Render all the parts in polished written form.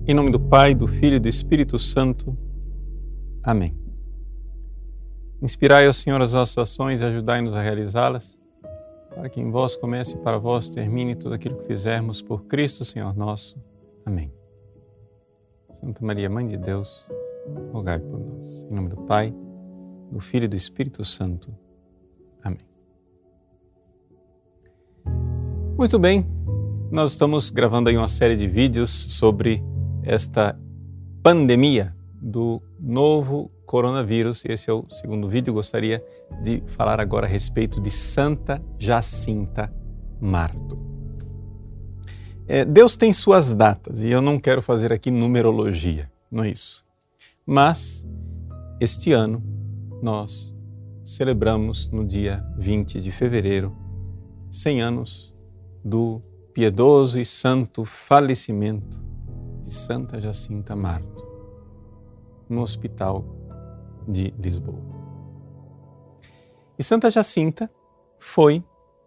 Em nome do Pai, do Filho e do Espírito Santo. Amém. Inspirai, ó Senhor, as nossas ações e ajudai-nos a realizá-las, para que em vós comece e para vós termine tudo aquilo que fizermos por Cristo, Senhor nosso. Amém. Santa Maria, Mãe de Deus, rogai por nós. Em nome do Pai, do Filho e do Espírito Santo. Amém. Muito bem, nós estamos gravando aí uma série de vídeos sobre esta pandemia do novo coronavírus. Esse é o segundo vídeo. Gostaria de falar agora a respeito de Santa Jacinta Marto. Deus tem suas datas e eu não quero fazer aqui numerologia, não é isso. Mas este ano nós celebramos no dia 20 de fevereiro 100 anos do piedoso e santo falecimento de Santa Jacinta Marto, no Hospital de Lisboa. E Santa Jacinta foi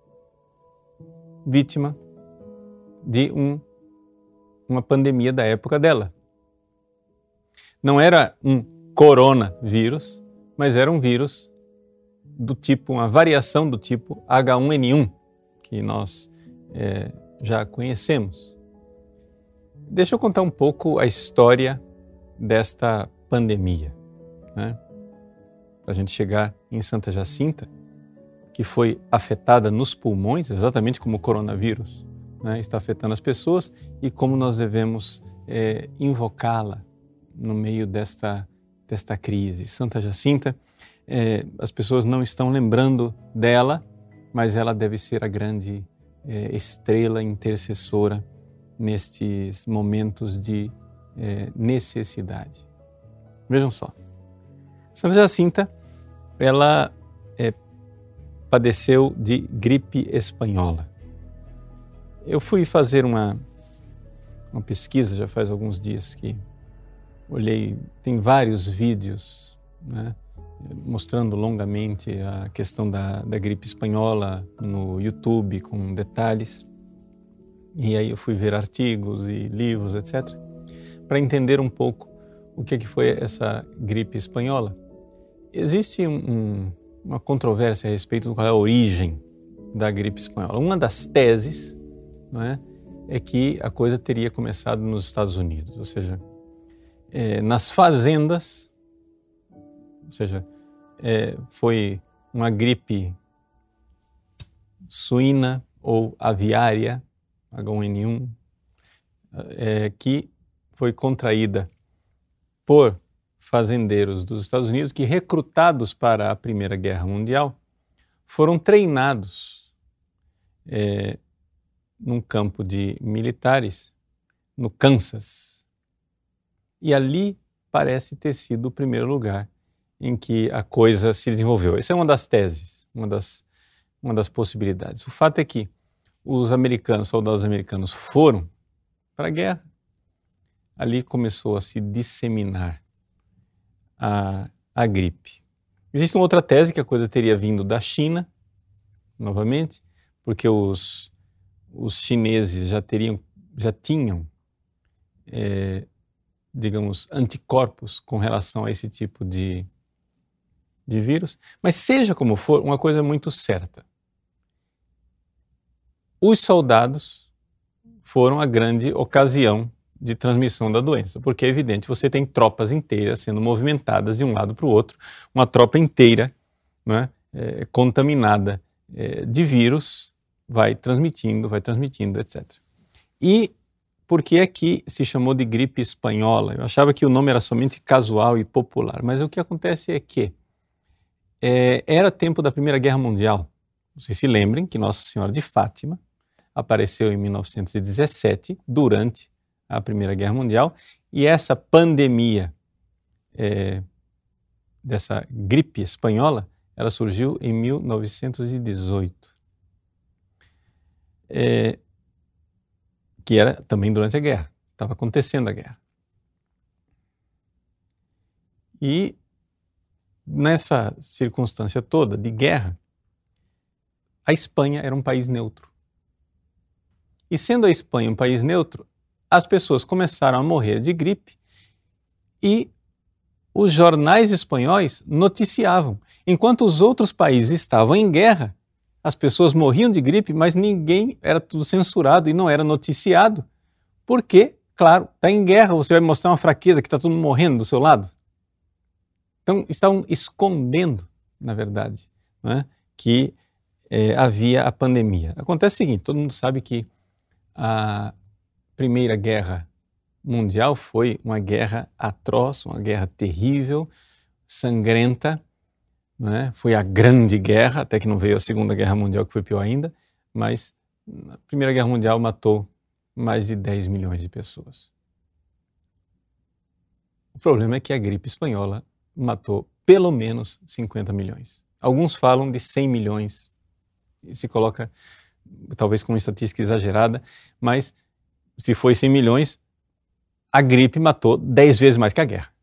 vítima de uma pandemia da época dela. Não era um coronavírus, mas era um vírus do tipo, uma variação do tipo H1N1, que nós já conhecemos. Deixa eu contar um pouco a história desta pandemia, né? Para a gente chegar em Santa Jacinta, que foi afetada nos pulmões, exatamente como o coronavírus, né, está afetando as pessoas, e como nós devemos invocá-la no meio desta crise. Santa Jacinta, as pessoas não estão lembrando dela, mas ela deve ser a grande estrela intercessora nestes momentos de necessidade. Vejam só, Santa Jacinta, ela padeceu de gripe espanhola. Eu fui fazer uma pesquisa, já faz alguns dias que olhei, tem vários vídeos, né, mostrando longamente a questão da gripe espanhola no YouTube, com detalhes. E aí eu fui ver artigos e livros, etc., para entender um pouco o que foi essa gripe espanhola. Existe uma controvérsia a respeito de qual é a origem da gripe espanhola. Uma das teses, não é que a coisa teria começado nos Estados Unidos, ou seja, nas fazendas, ou seja, foi uma gripe suína ou aviária, H1N1, que foi contraída por fazendeiros dos Estados Unidos que, recrutados para a Primeira Guerra Mundial, foram treinados num campo de militares no Kansas. E ali parece ter sido o primeiro lugar em que a coisa se desenvolveu. Essa é uma das teses, uma das possibilidades. O fato é que os soldados americanos foram para a guerra, ali começou a se disseminar a gripe. Existe uma outra tese que a coisa teria vindo da China, novamente, porque os chineses já tinham, digamos, anticorpos com relação a esse tipo de vírus. Mas seja como for, uma coisa é muito certa. Os soldados foram a grande ocasião de transmissão da doença, porque é evidente, você tem tropas inteiras sendo movimentadas de um lado para o outro, uma tropa inteira, né, contaminada de vírus, vai transmitindo, etc. E por que é que se chamou de gripe espanhola? Eu achava que o nome era somente casual e popular, mas o que acontece é que era tempo da Primeira Guerra Mundial. Vocês se lembrem que Nossa Senhora de Fátima apareceu em 1917, durante a Primeira Guerra Mundial, e essa pandemia dessa gripe espanhola, ela surgiu em 1918, que era também durante a guerra, estava acontecendo a guerra. E nessa circunstância toda de guerra, a Espanha era um país neutro. E sendo a Espanha um país neutro, as pessoas começaram a morrer de gripe e os jornais espanhóis noticiavam. Enquanto os outros países estavam em guerra, as pessoas morriam de gripe, mas ninguém, era tudo censurado e não era noticiado. Porque, claro, está em guerra, você vai mostrar uma fraqueza que está todo mundo morrendo do seu lado. Então, estavam escondendo, na verdade, né, que havia a pandemia. Acontece o seguinte, todo mundo sabe que a Primeira Guerra Mundial foi uma guerra atroz, uma guerra terrível, sangrenta, né? Foi a Grande Guerra, até que não veio a Segunda Guerra Mundial, que foi pior ainda, mas a Primeira Guerra Mundial matou mais de 10 milhões de pessoas. O problema é que a gripe espanhola matou pelo menos 50 milhões. Alguns falam de 100 milhões, e se coloca talvez com uma estatística exagerada, mas se foi 100 milhões, a gripe matou 10 vezes mais que a guerra.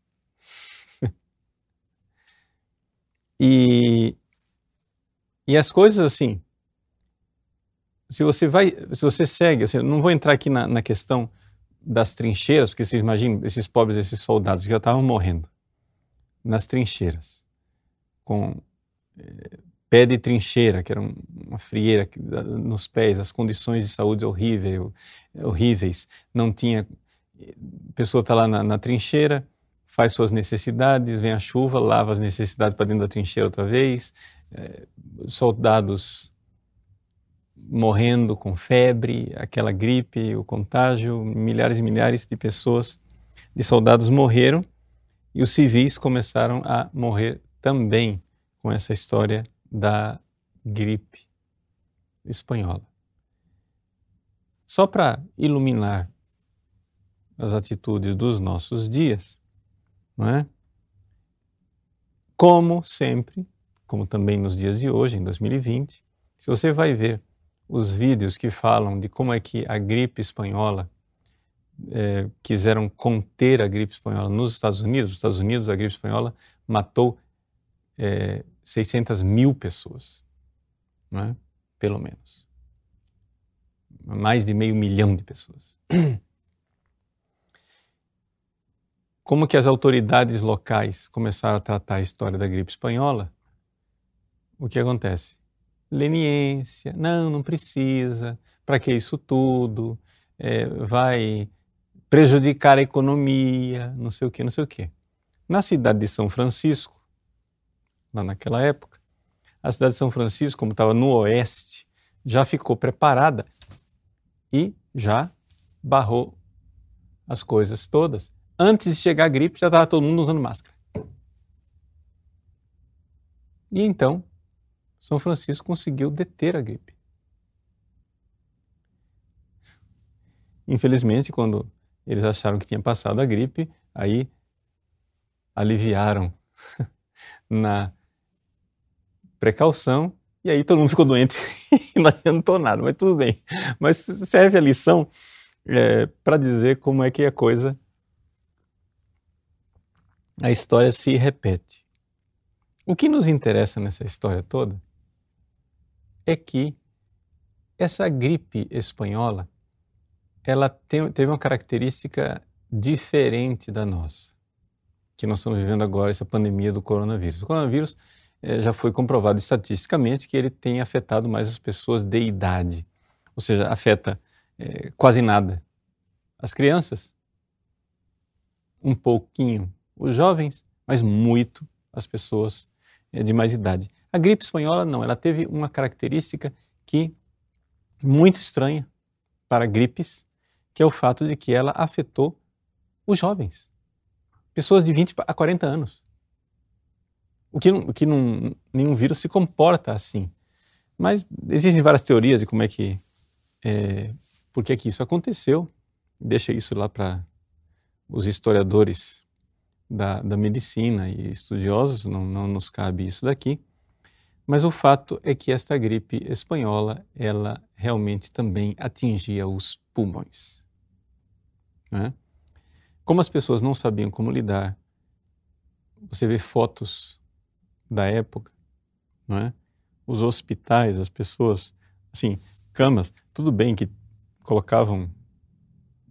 E as coisas assim, se você segue, eu não vou entrar aqui na questão das trincheiras, porque vocês imaginam esses pobres, esses soldados que já estavam morrendo nas trincheiras, com pé de trincheira, que era uma frieira nos pés, as condições de saúde horríveis, não tinha, a pessoa está lá na trincheira, faz suas necessidades, vem a chuva, lava as necessidades para dentro da trincheira outra vez, soldados morrendo com febre, aquela gripe, o contágio, milhares e milhares de pessoas, de soldados morreram e os civis começaram a morrer também com essa história da gripe espanhola. Só para iluminar as atitudes dos nossos dias, não é? Como sempre, como também nos dias de hoje, em 2020, se você vai ver os vídeos que falam de como é que a gripe espanhola, quiseram conter a gripe espanhola nos Estados Unidos, a gripe espanhola matou 600 mil pessoas, não é? Pelo menos. Mais de 500 mil de pessoas. Como que as autoridades locais começaram a tratar a história da gripe espanhola? O que acontece? Leniência, não precisa, para que isso tudo, vai prejudicar a economia, não sei o quê. Na cidade de São Francisco, lá naquela época, a cidade de São Francisco, como estava no oeste, já ficou preparada e já barrou as coisas todas. Antes de chegar a gripe, já estava todo mundo usando máscara. E então, São Francisco conseguiu deter a gripe. Infelizmente, quando eles acharam que tinha passado a gripe, aí aliviaram na precaução e aí todo mundo ficou doente e não adiantou nada, mas tudo bem. Mas serve a lição para dizer como é que a coisa, a história se repete. O que nos interessa nessa história toda é que essa gripe espanhola, ela teve uma característica diferente da nossa, que nós estamos vivendo agora, essa pandemia do coronavírus. O coronavírus já foi comprovado estatisticamente que ele tem afetado mais as pessoas de idade, ou seja, afeta quase nada as crianças, um pouquinho os jovens, mas muito as pessoas de mais idade. A gripe espanhola não, ela teve uma característica muito estranha para gripes, que é o fato de que ela afetou os jovens, pessoas de 20 a 40 anos. O que nenhum vírus se comporta assim. Mas existem várias teorias de como é que, por que isso aconteceu. Deixa isso lá para os historiadores da medicina e estudiosos, não nos cabe isso daqui. Mas o fato é que esta gripe espanhola, ela realmente também atingia os pulmões, né? Como as pessoas não sabiam como lidar, você vê fotos da época, não é? Os hospitais, as pessoas, assim, camas, tudo bem que colocavam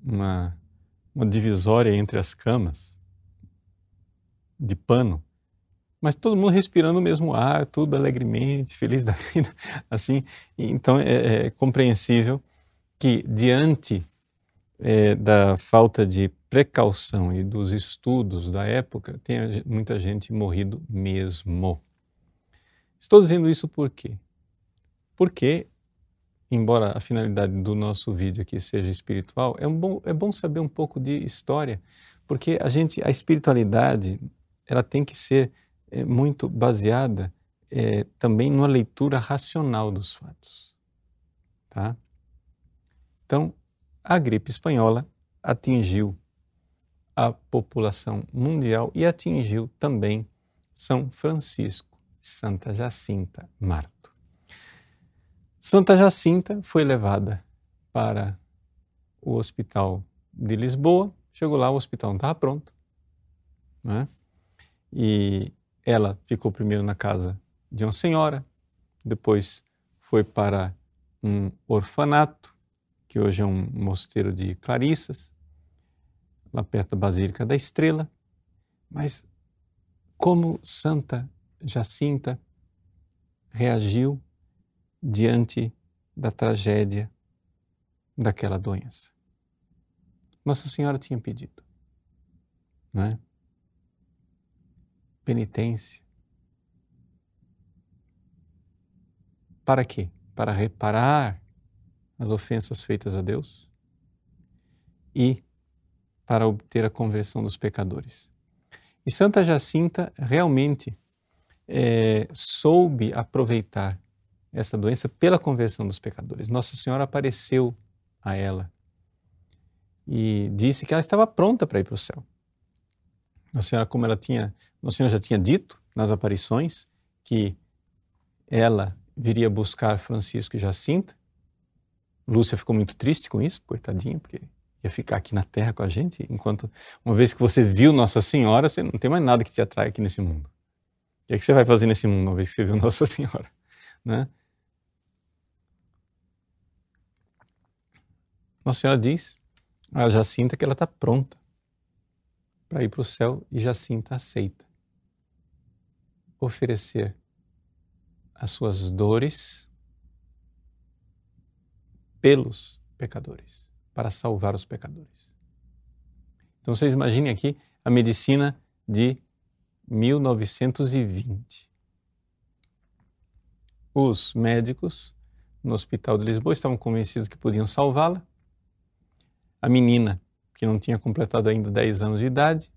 uma divisória entre as camas de pano, mas todo mundo respirando o mesmo ar, tudo alegremente, feliz da vida, assim. Então é compreensível que diante da falta de precaução e dos estudos da época, tenha muita gente morrido mesmo. Estou dizendo isso por quê? Porque, embora a finalidade do nosso vídeo aqui seja espiritual, é bom saber um pouco de história, porque a espiritualidade, ela tem que ser muito baseada também numa leitura racional dos fatos, tá? Então, a gripe espanhola atingiu a população mundial e atingiu também São Francisco e Santa Jacinta Marto. Santa Jacinta foi levada para o hospital de Lisboa. Chegou lá, o hospital não estava pronto, né? E ela ficou primeiro na casa de uma senhora, depois foi para um orfanato, que hoje é um mosteiro de Clarissas, lá perto da Basílica da Estrela. Mas como Santa Jacinta reagiu diante da tragédia daquela doença? Nossa Senhora tinha pedido, né? Penitência. Para quê? Para reparar as ofensas feitas a Deus e para obter a conversão dos pecadores. E Santa Jacinta realmente soube aproveitar essa doença pela conversão dos pecadores. Nossa Senhora apareceu a ela e disse que ela estava pronta para ir para o céu. Nossa Senhora já tinha dito nas aparições que ela viria buscar Francisco e Jacinta. Lúcia ficou muito triste com isso, coitadinha, porque ia ficar aqui na Terra com a gente, enquanto uma vez que você viu Nossa Senhora, você não tem mais nada que te atrai aqui nesse mundo. O que é que você vai fazer nesse mundo uma vez que você viu Nossa Senhora, né? Nossa Senhora diz a Jacinta que ela está pronta para ir para o céu, e Jacinta aceita oferecer as suas dores pelos pecadores, para salvar os pecadores. Então vocês imaginem aqui a medicina de 1920. Os médicos no Hospital de Lisboa estavam convencidos que podiam salvá-la. A menina, que não tinha completado ainda 10 anos de idade,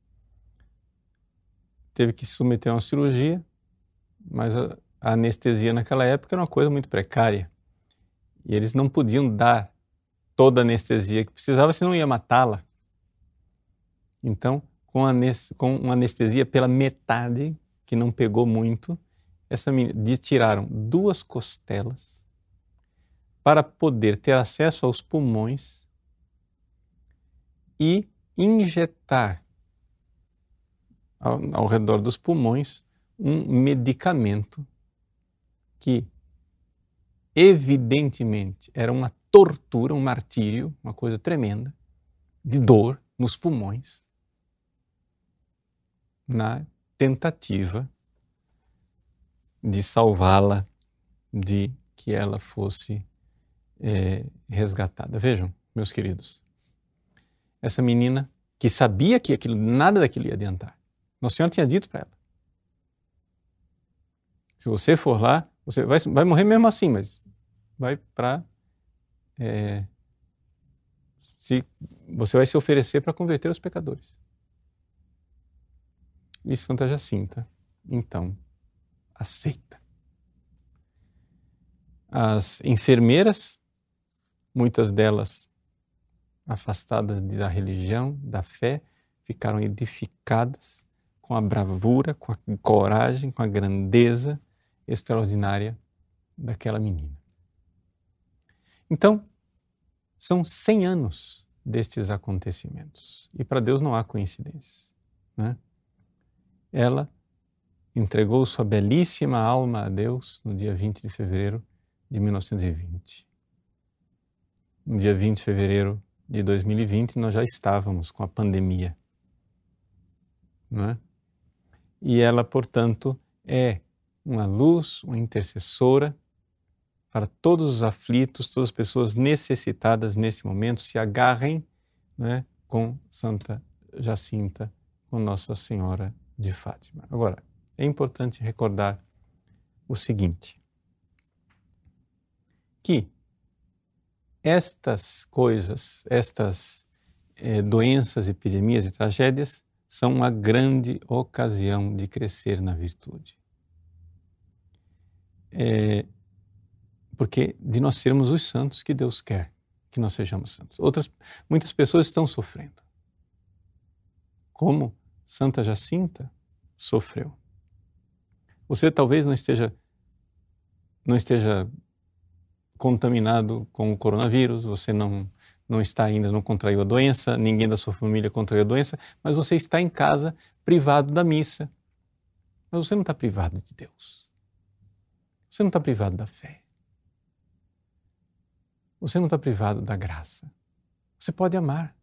teve que se submeter a uma cirurgia, mas a anestesia naquela época era uma coisa muito precária. E eles não podiam dar toda a anestesia que precisava, senão ia matá-la. Então, com uma anestesia pela metade, que não pegou muito, tiraram 2 costelas para poder ter acesso aos pulmões e injetar ao redor dos pulmões um medicamento que evidentemente era uma tortura, um martírio, uma coisa tremenda, de dor nos pulmões, na tentativa de salvá-la, de que ela fosse resgatada. Vejam, meus queridos, essa menina que sabia que nada daquilo ia adiantar. Nossa Senhora tinha dito para ela: se você for lá, você vai morrer mesmo assim, mas vai para... você vai se oferecer para converter os pecadores. E Santa Jacinta, então, aceita. As enfermeiras, muitas delas afastadas da religião, da fé, ficaram edificadas com a bravura, com a coragem, com a grandeza extraordinária daquela menina. Então, são 100 anos destes acontecimentos. E para Deus não há coincidências, né? Ela entregou sua belíssima alma a Deus no dia 20 de fevereiro de 1920. No dia 20 de fevereiro de 2020 nós já estávamos com a pandemia, não é? E ela, portanto, é uma luz, uma intercessora para todos os aflitos, todas as pessoas necessitadas nesse momento se agarrem, né, com Santa Jacinta, com Nossa Senhora de Fátima. Agora, é importante recordar o seguinte, que estas coisas, estas doenças, epidemias e tragédias são uma grande ocasião de crescer na virtude. Porque de nós sermos os santos que Deus quer que nós sejamos santos. Muitas pessoas estão sofrendo. Como Santa Jacinta sofreu. Você talvez não esteja contaminado com o coronavírus, você não está ainda, não contraiu a doença, ninguém da sua família contraiu a doença, mas você está em casa privado da missa. Mas você não está privado de Deus. Você não está privado da fé. Você não está privado da graça. Você pode amar.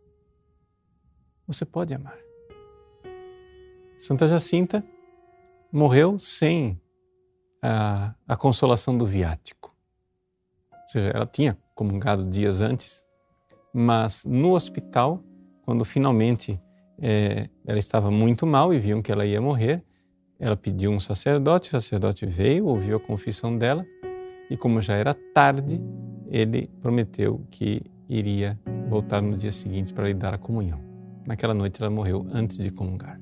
Você pode amar. Santa Jacinta morreu sem a consolação do viático. Ou seja, ela tinha comungado dias antes, mas no hospital, quando finalmente ela estava muito mal e viam que ela ia morrer, ela pediu um sacerdote, o sacerdote veio, ouviu a confissão dela e, como já era tarde, ele prometeu que iria voltar no dia seguinte para lhe dar a comunhão. Naquela noite ela morreu antes de comungar.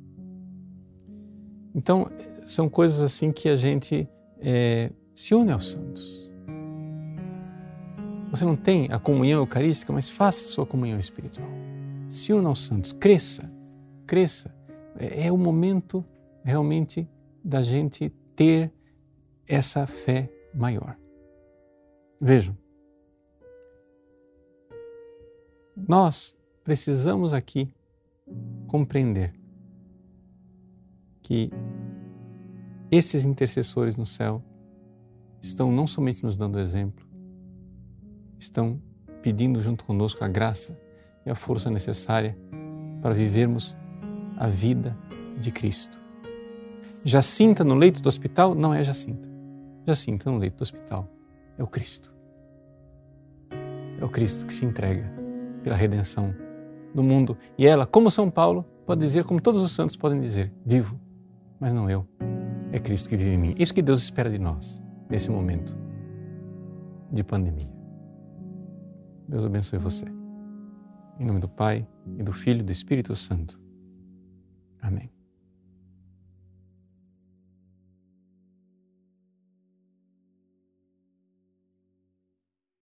Então, são coisas assim que a gente se une aos santos. Você não tem a comunhão eucarística, mas faça a sua comunhão espiritual. Se una aos santos, cresça, cresça. É o momento realmente da gente ter essa fé maior. Vejam, nós precisamos aqui compreender que esses intercessores no céu estão não somente nos dando exemplo, estão pedindo junto conosco a graça e a força necessária para vivermos a vida de Cristo. Jacinta no leito do hospital não é Jacinta. Jacinta no leito do hospital é o Cristo. É o Cristo que se entrega pela redenção do mundo. E ela, como São Paulo, pode dizer, como todos os santos podem dizer, vivo, mas não eu, é Cristo que vive em mim. Isso que Deus espera de nós nesse momento de pandemia. Deus abençoe você. Em nome do Pai, e do Filho e do Espírito Santo. Amém.